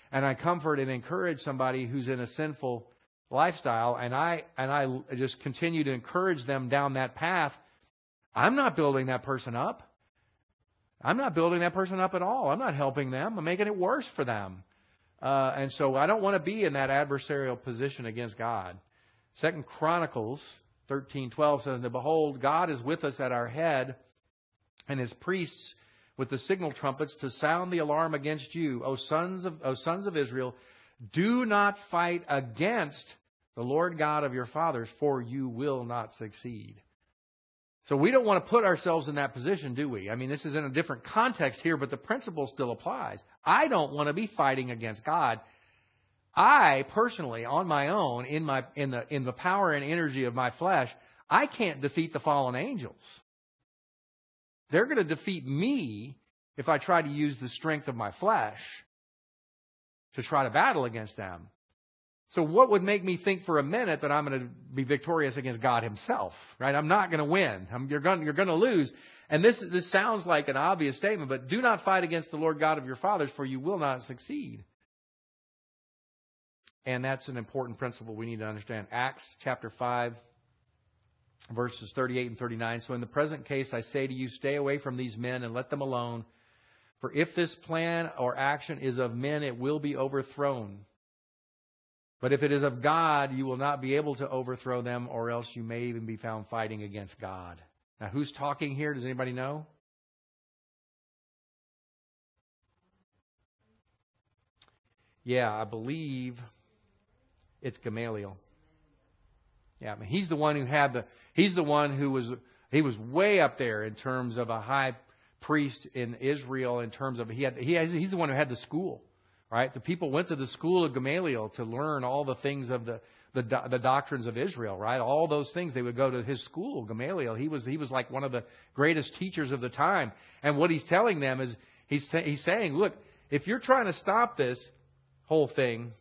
and I comfort and encourage somebody who's in a sinful lifestyle, and I just continue to encourage them down that path, I'm not building that person up. I'm not building that person up at all. I'm not helping them. I'm making it worse for them. And so I don't want to be in that adversarial position against God. 2 Chronicles 13:12 says, "And behold, God is with us at our head, and His priests with the signal trumpets to sound the alarm against you, O sons of Israel. Do not fight against the Lord God of your fathers, for you will not succeed." So we don't want to put ourselves in that position, do we? I mean, this is in a different context here, but the principle still applies. I don't want to be fighting against God. I personally, on my own, in the power and energy of my flesh, I can't defeat the fallen angels. They're going to defeat me if I try to use the strength of my flesh to try to battle against them. So what would make me think for a minute that I'm going to be victorious against God Himself? Right? I'm not going to win. You're going to lose. And this sounds like an obvious statement, but do not fight against the Lord God of your fathers, for you will not succeed. And that's an important principle we need to understand. Acts chapter 5, verses 38 and 39. "So in the present case, I say to you, stay away from these men and let them alone. For if this plan or action is of men, it will be overthrown. But if it is of God, you will not be able to overthrow them, or else you may even be found fighting against God." Now, who's talking here? Does anybody know? Yeah, I believe it's Gamaliel. Yeah, I mean, he's the one who was way up there in terms of a high priest in Israel. In terms of he's the one who had the school, right? The people went to the school of Gamaliel to learn all the things of the doctrines of Israel, right? All those things, they would go to his school, Gamaliel. He was like one of the greatest teachers of the time. And what he's telling them is he's saying, look, if you're trying to stop this whole thing,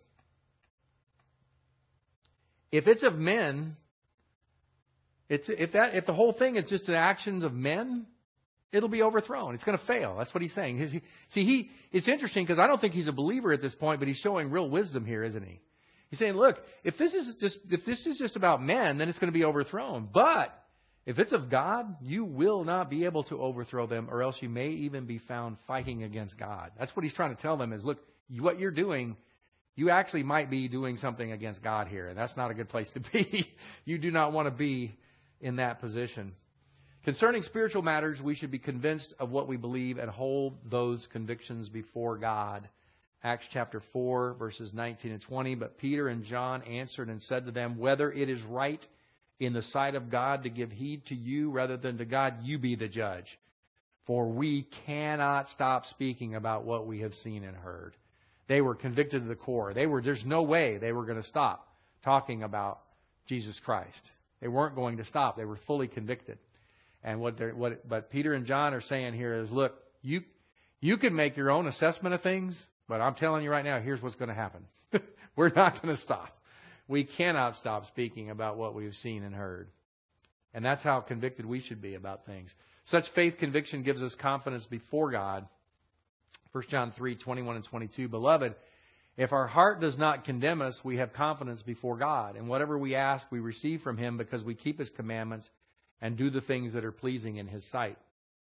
if it's of men, if the whole thing is just the actions of men, it'll be overthrown. It's going to fail. That's what he's saying. It's interesting because I don't think he's a believer at this point, but he's showing real wisdom here, isn't he? He's saying, look, if this is just about men, then it's going to be overthrown. But if it's of God, you will not be able to overthrow them, or else you may even be found fighting against God. That's what he's trying to tell them is, look, what you're doing, you actually might be doing something against God here, and that's not a good place to be. You do not want to be in that position. Concerning spiritual matters, we should be convinced of what we believe and hold those convictions before God. Acts chapter 4, verses 19 and 20. "But Peter and John answered and said to them, whether it is right in the sight of God to give heed to you rather than to God, you be the judge. For we cannot stop speaking about what we have seen and heard." They were convicted to the core. There's no way they were going to stop talking about Jesus Christ. They weren't going to stop. They were fully convicted. And what Peter and John are saying here is, look, you can make your own assessment of things, but I'm telling you right now, here's what's going to happen. We're not going to stop. We cannot stop speaking about what we've seen and heard. And that's how convicted we should be about things. Such faith conviction gives us confidence before God. 1 John 3, 21 and 22. "Beloved, if our heart does not condemn us, we have confidence before God. And whatever we ask, we receive from Him because we keep His commandments and do the things that are pleasing in His sight."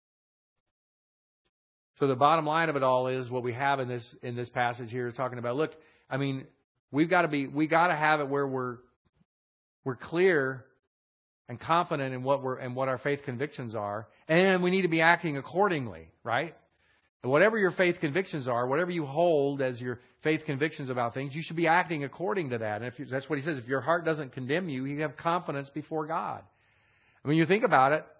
So the bottom line of it all is what we have in this passage here is talking about. Look, I mean, we got to have it where we're clear and confident in what our faith convictions are, and we need to be acting accordingly, right? And whatever your faith convictions are, whatever you hold as your faith convictions about things, you should be acting according to that. And that's what he says. If your heart doesn't condemn you, you have confidence before God. I mean, you think about it.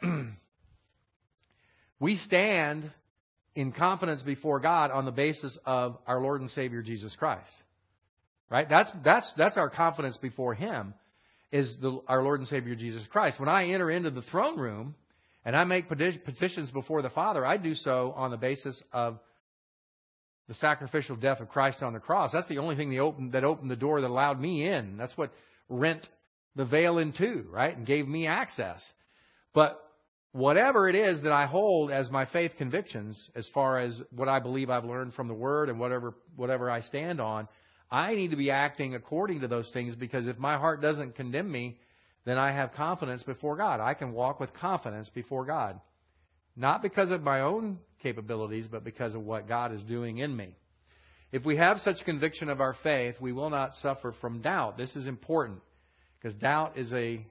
We stand in confidence before God on the basis of our Lord and Savior Jesus Christ, right? That's our confidence before Him, is our Lord and Savior Jesus Christ. When I enter into the throne room and I make petitions before the Father, I do so on the basis of the sacrificial death of Christ on the cross. That's the only thing that opened the door that allowed me in. That's what rent the veil in two, right? And gave me access. But whatever it is that I hold as my faith convictions, as far as what I believe I've learned from the Word and whatever I stand on, I need to be acting according to those things, because if my heart doesn't condemn me, then I have confidence before God. I can walk with confidence before God. Not because of my own capabilities, but because of what God is doing in me. If we have such conviction of our faith, we will not suffer from doubt. This is important, because dangerous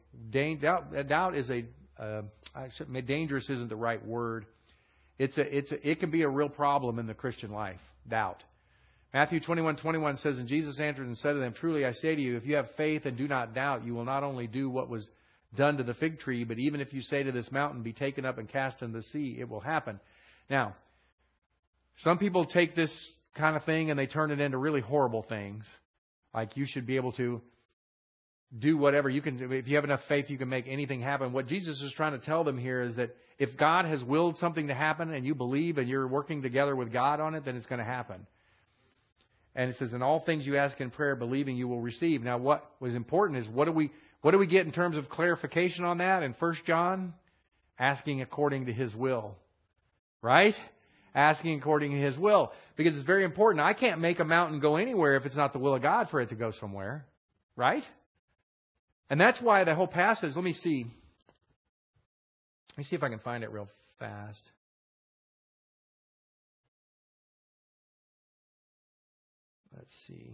isn't the right word. It can be a real problem in the Christian life, doubt. Matthew 21:21 says, and Jesus answered and said to them, truly I say to you, if you have faith and do not doubt, you will not only do what was done to the fig tree, but even if you say to this mountain, be taken up and cast into the sea, it will happen. Now, some people take this kind of thing and they turn it into really horrible things. Like you should be able to do whatever you can do. If you have enough faith, you can make anything happen. What Jesus is trying to tell them here is that if God has willed something to happen and you believe and you're working together with God on it, then it's going to happen. And it says, in all things you ask in prayer, believing you will receive. Now, what was important is what do we get in terms of clarification on that in 1 John? Asking according to His will. Right? Asking according to His will. Because it's very important. I can't make a mountain go anywhere if it's not the will of God for it to go somewhere. Right? And that's why the whole passage, let me see if I can find it real fast. Let's see.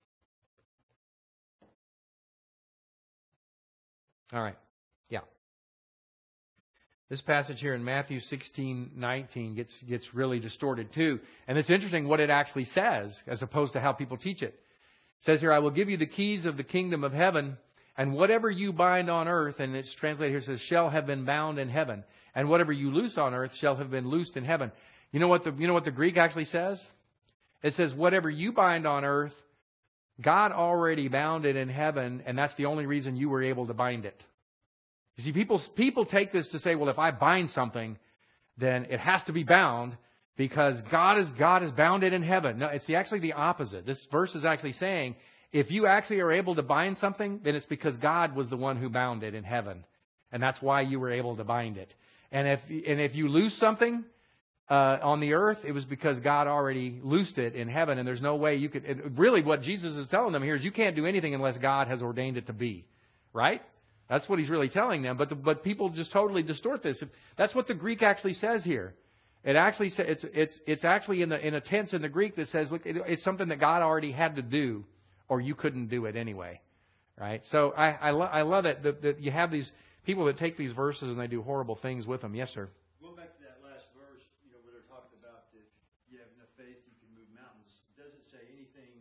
All right. Yeah. This passage here in Matthew 16:19 gets really distorted too. And it's interesting what it actually says as opposed to how people teach it. It says here, I will give you the keys of the kingdom of heaven, and whatever you bind on earth, and it's translated here, it says, shall have been bound in heaven. And whatever you loose on earth shall have been loosed in heaven. You know what the Greek actually says? It says, whatever you bind on earth, God already bound it in heaven, and that's the only reason you were able to bind it. You see, people take this to say, well, if I bind something, then it has to be bound because God has bound it in heaven. No, it's actually the opposite. This verse is actually saying, if you actually are able to bind something, then it's because God was the one who bound it in heaven. And that's why you were able to bind it. And if you lose something on the earth, it was because God already loosed it in heaven. And there's no way you could... Really, what Jesus is telling them here is you can't do anything unless God has ordained it to be. Right? That's what He's really telling them. But people just totally distort this. That's what the Greek actually says here. It actually says it's actually in a tense in the Greek that says, look, it's something that God already had to do, or you couldn't do it anyway, right? So I love it that you have these people that take these verses and they do horrible things with them. Yes, sir. Going back to that last verse, where they're talking about that you have enough faith you can move mountains. It doesn't say anything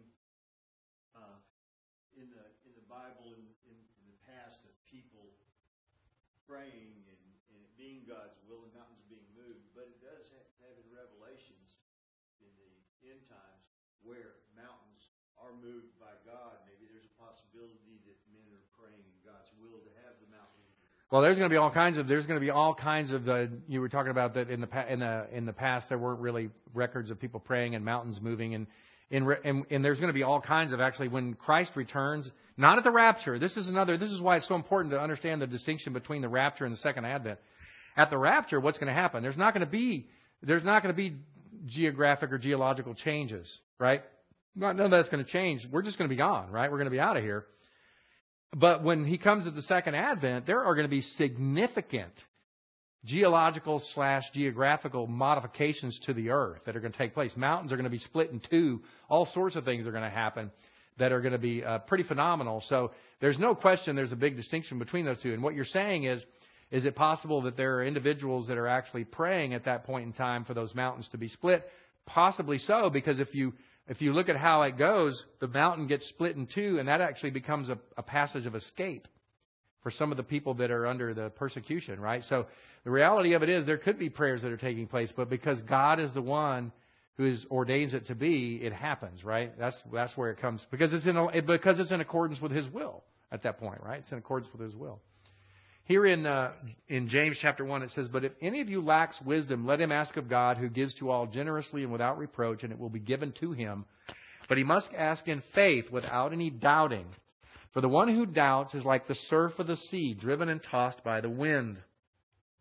in the Bible in the past of people praying and it being God's will and mountains being moved, but it does have in Revelations in the end times where mountains are moved by God. Maybe there's a possibility that men are praying in God's will to have the mountain. Well, there's going to be all kinds of. You were talking about that in the past. There weren't really records of people praying and mountains moving, and there's going to be all kinds of actually when Christ returns. Not at the rapture. This is why it's so important to understand the distinction between the rapture and the second advent. At the rapture, what's going to happen? There's not going to be geographic or geological changes, right? None of that's going to change. We're just going to be gone, right? We're going to be out of here. But when He comes at the second advent, there are going to be significant geological / geographical modifications to the earth that are going to take place. Mountains are going to be split in two. All sorts of things are going to happen that are going to be pretty phenomenal. So there's no question there's a big distinction between those two. And what you're saying is it possible that there are individuals that are actually praying at that point in time for those mountains to be split? Possibly so, because if you look at how it goes, the mountain gets split in two, and that actually becomes a passage of escape for some of the people that are under the persecution, right? So the reality of it is there could be prayers that are taking place, but because God is the one who ordains it to be, it happens, right? That's where it comes, because it's in accordance with His will at that point, right? It's in accordance with His will. Here in James chapter 1, it says, but if any of you lacks wisdom, let him ask of God, who gives to all generously and without reproach, and it will be given to him. But he must ask in faith without any doubting. For the one who doubts is like the surf of the sea, driven and tossed by the wind.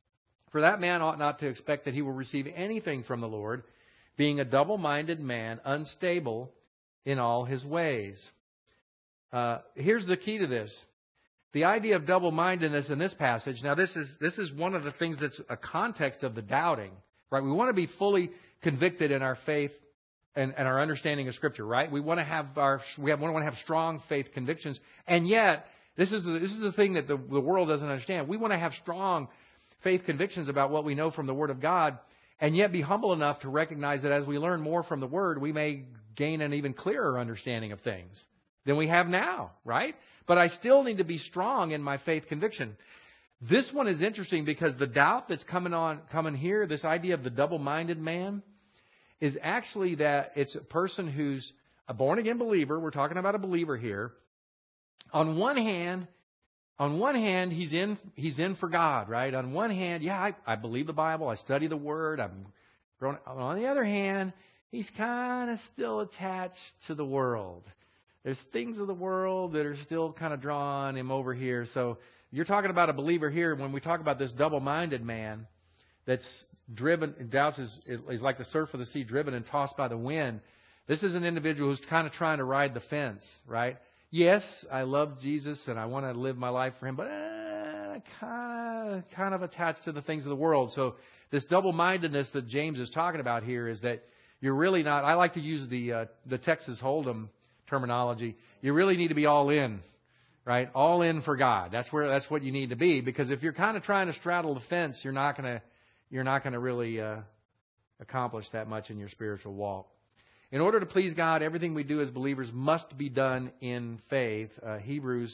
For that man ought not to expect that he will receive anything from the Lord, being a double-minded man, unstable in all his ways. Here's the key to this. The idea of double-mindedness in this passage, now this is one of the things that's a context of the doubting, right? We want to be fully convicted in our faith and our understanding of Scripture, right? We want to have strong faith convictions, and yet this is the thing that the world doesn't understand. We want to have strong faith convictions about what we know from the Word of God, and yet be humble enough to recognize that as we learn more from the Word, we may gain an even clearer understanding of things than we have now, right? But I still need to be strong in my faith conviction. This one is interesting because the doubt that's coming here, this idea of the double-minded man, is actually that it's a person who's a born-again believer. We're talking about a believer here. On one hand, he's in for God, right? On one hand, I believe the Bible, I study the Word, I'm growing. On the other hand, he's kind of still attached to the world. There's things of the world that are still kind of drawing him over here. So you're talking about a believer here. When we talk about this double-minded man that's driven, doubts is like the surf of the sea, driven and tossed by the wind. This is an individual who's kind of trying to ride the fence, right? Yes, I love Jesus and I want to live my life for Him, but I'm kind of attached to the things of the world. So this double-mindedness that James is talking about here is that you're really not. I like to use the Texas Hold'em terminology. You really need to be all in, right? All in for God. That's what you need to be, because if you're kind of trying to straddle the fence, you're not going to really accomplish that much in your spiritual walk. In order to please God, everything we do as believers must be done in faith. Hebrews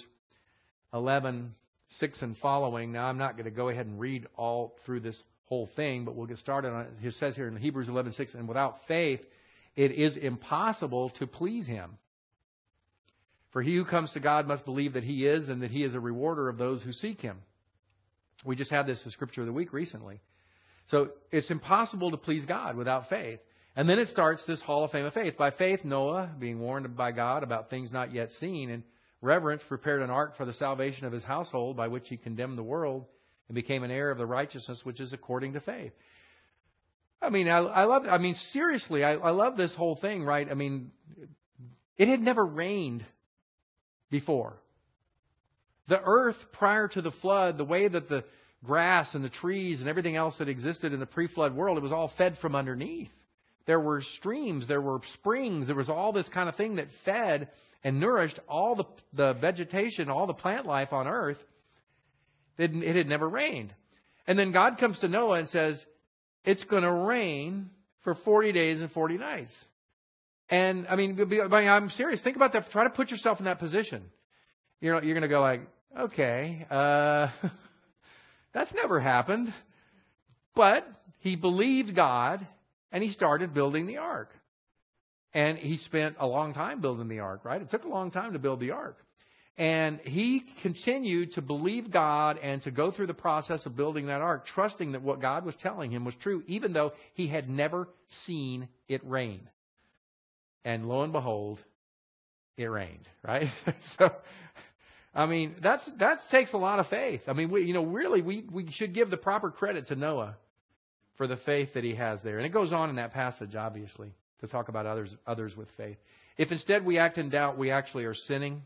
11:6 and following. Now, I'm not going to go ahead and read all through this whole thing, but we'll get started on it. It says here in Hebrews 11:6, and without faith, it is impossible to please Him. For he who comes to God must believe that He is, and that He is a rewarder of those who seek Him. We just had this in Scripture of the Week recently. So it's impossible to please God without faith. And then it starts this Hall of Fame of faith. By faith, Noah, being warned by God about things not yet seen, and reverence, prepared an ark for the salvation of his household, by which he condemned the world and became an heir of the righteousness which is according to faith. I mean, seriously, I love this whole thing, right? I mean, it had never rained before. The earth prior to the flood, the way that the grass and the trees and everything else that existed in the pre-flood world, it was all fed from underneath. There were streams, there were springs, there was all this kind of thing that fed and nourished all the vegetation, all the plant life on earth. It had never rained. And then God comes to Noah and says, it's going to rain for 40 days and 40 nights. And, I mean, I'm serious. Think about that. Try to put yourself in that position. You're going to go like, okay, that's never happened. But he believed God, and he started building the ark. And he spent a long time building the ark, right? It took a long time to build the ark. And he continued to believe God and to go through the process of building that ark, trusting that what God was telling him was true, even though he had never seen it rain. And lo and behold, it rained, right? So, I mean, that takes a lot of faith. I mean, we should give the proper credit to Noah for the faith that he has there. And it goes on in that passage, obviously, to talk about others with faith. If instead we act in doubt, we actually are sinning.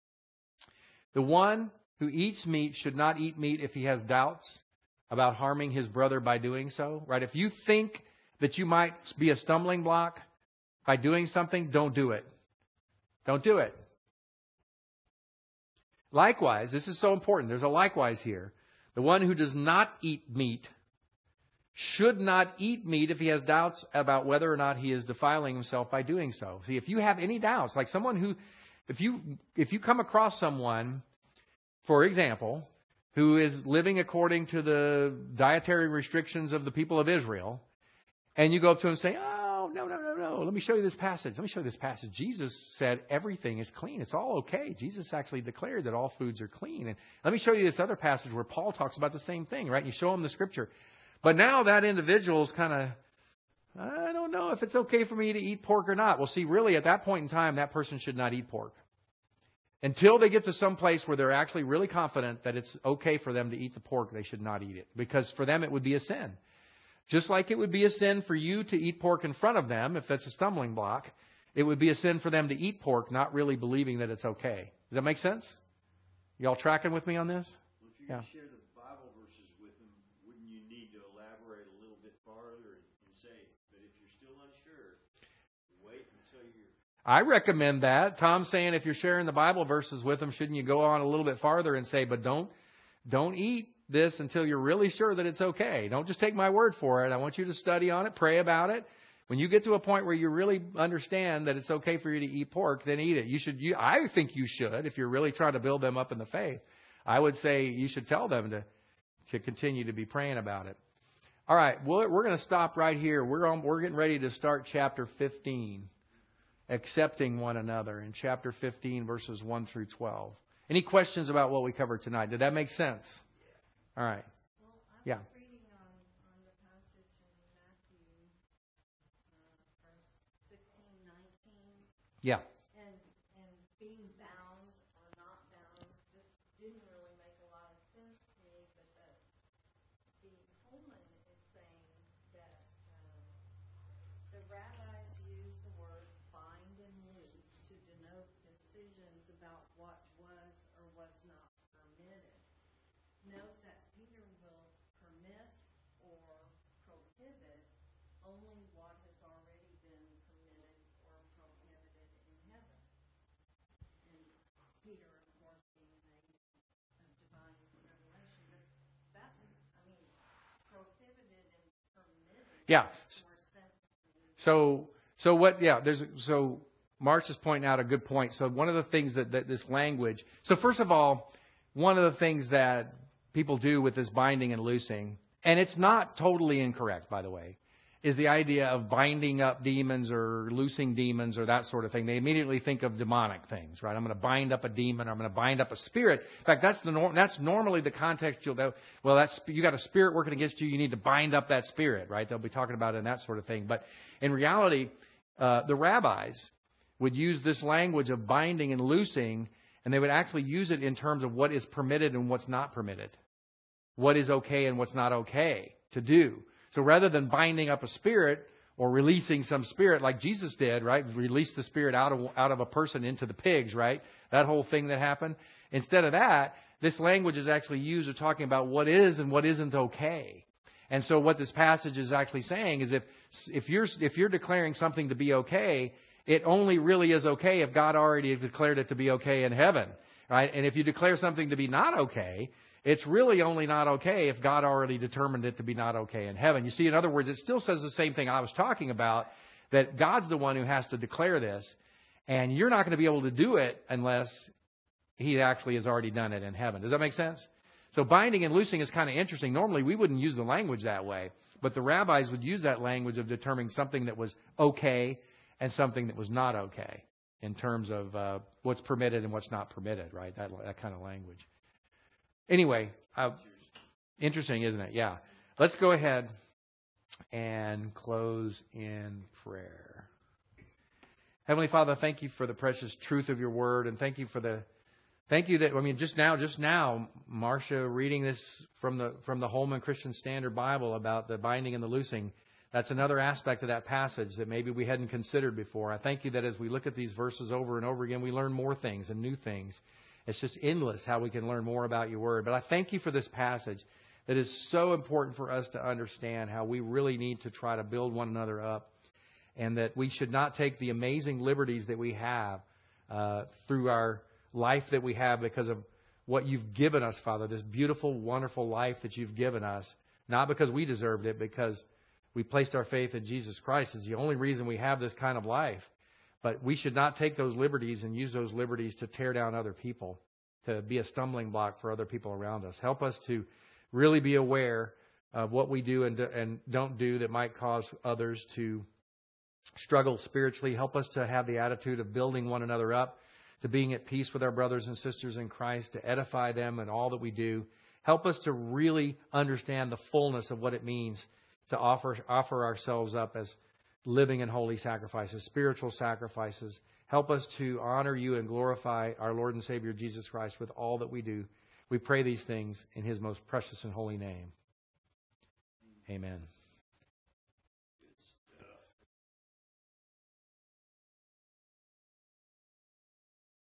The one who eats meat should not eat meat if he has doubts about harming his brother by doing so, right? If you think that you might be a stumbling block by doing something, don't do it. Don't do it. Likewise, this is so important. There's a likewise here. The one who does not eat meat should not eat meat if he has doubts about whether or not he is defiling himself by doing so. See, if you have any doubts, like someone who, if you come across someone, for example, who is living according to the dietary restrictions of the people of Israel, and you go up to him and say, oh, no, let me show you this passage. Jesus said everything is clean. It's all okay. Jesus actually declared that all foods are clean. And let me show you this other passage where Paul talks about the same thing, right? You show him the Scripture. But now that individual is kind of, I don't know if it's okay for me to eat pork or not. Well, see, really at that point in time, that person should not eat pork. Until they get to some place where they're actually really confident that it's okay for them to eat the pork, they should not eat it. Because for them, it would be a sin. Just like it would be a sin for you to eat pork in front of them, if that's a stumbling block, it would be a sin for them to eat pork, not really believing that it's okay. Does that make sense? Y'all tracking with me on this? Well, if you're going to share the Bible verses with them, wouldn't you need to elaborate a little bit farther and say, but if you're still unsure, wait until you're... I recommend that. Tom's saying if you're sharing the Bible verses with them, shouldn't you go on a little bit farther and say, but don't eat this until you're really sure that it's okay. Don't just take my word for it. I want you to study on it, pray about it. When you get to a point where you really understand that it's okay for you to eat pork, then eat it. I think you should, if you're really trying to build them up in the faith. I would say you should tell them to continue to be praying about it. All right, we're going to stop right here. We're getting ready to start chapter 15, accepting one another, in chapter 15, verses 1 through 12. Any questions about what we covered tonight? Did that make sense? All right. Well, Yeah. Reading on the passage in Matthew verse 16, 19, Yeah. and being bound or not bound just didn't really make a lot of sense to me, but the Holman is saying that the rabbis use the word bind and loose to denote decisions about what was or was not permitted. Note that Peter will permit or prohibit only what has already been permitted or prohibited in heaven. And Peter, of course, being an age of divine revelation, but that, prohibited and permitted Yeah. makes more sense to me. So Marsh is pointing out a good point. So one of the things that this language, so first of all, one of the things that people do with this binding and loosing, and it's not totally incorrect, by the way, is the idea of binding up demons or loosing demons or that sort of thing. They immediately think of demonic things, right? I'm going to bind up a demon, or I'm going to bind up a spirit. In fact, that's normally the context you got a spirit working against you, you need to bind up that spirit, right? They'll be talking about it and that sort of thing. But in reality, the rabbis would use this language of binding and loosing, and they would actually use it in terms of what is permitted and what's not permitted. What is okay and what's not okay to do. So rather than binding up a spirit or releasing some spirit like Jesus did, right? Release the spirit out of a person into the pigs, right? That whole thing that happened. Instead of that, this language is actually used of talking about what is and what isn't okay. And so what this passage is actually saying is if you're declaring something to be okay, it only really is okay if God already declared it to be okay in heaven, right? And if you declare something to be not okay, it's really only not okay if God already determined it to be not okay in heaven. You see, in other words, it still says the same thing I was talking about, that God's the one who has to declare this, and you're not going to be able to do it unless He actually has already done it in heaven. Does that make sense? So binding and loosing is kind of interesting. Normally, we wouldn't use the language that way, but the rabbis would use that language of determining something that was okay and something that was not okay in terms of what's permitted and what's not permitted, right? That kind of language. Anyway, interesting, isn't it? Yeah. Let's go ahead and close in prayer. Heavenly Father, thank you for the precious truth of your word, and thank you that just now, Marcia reading this from the Holman Christian Standard Bible about the binding and the loosing. That's another aspect of that passage that maybe we hadn't considered before. I thank you that as we look at these verses over and over again, we learn more things and new things. It's just endless how we can learn more about your word. But I thank you for this passage that is so important for us to understand how we really need to try to build one another up, and that we should not take the amazing liberties that we have through our life that we have because of what you've given us, Father, this beautiful, wonderful life that you've given us, not because we deserved it, because we placed our faith in Jesus Christ is the only reason we have this kind of life. But we should not take those liberties and use those liberties to tear down other people, to be a stumbling block for other people around us. Help us to really be aware of what we do and don't do that might cause others to struggle spiritually. Help us to have the attitude of building one another up, to being at peace with our brothers and sisters in Christ, to edify them in all that we do. Help us to really understand the fullness of what it means to offer ourselves up as living and holy sacrifices, spiritual sacrifices. Help us to honor you and glorify our Lord and Savior Jesus Christ with all that we do. We pray these things in His most precious and holy name. Amen.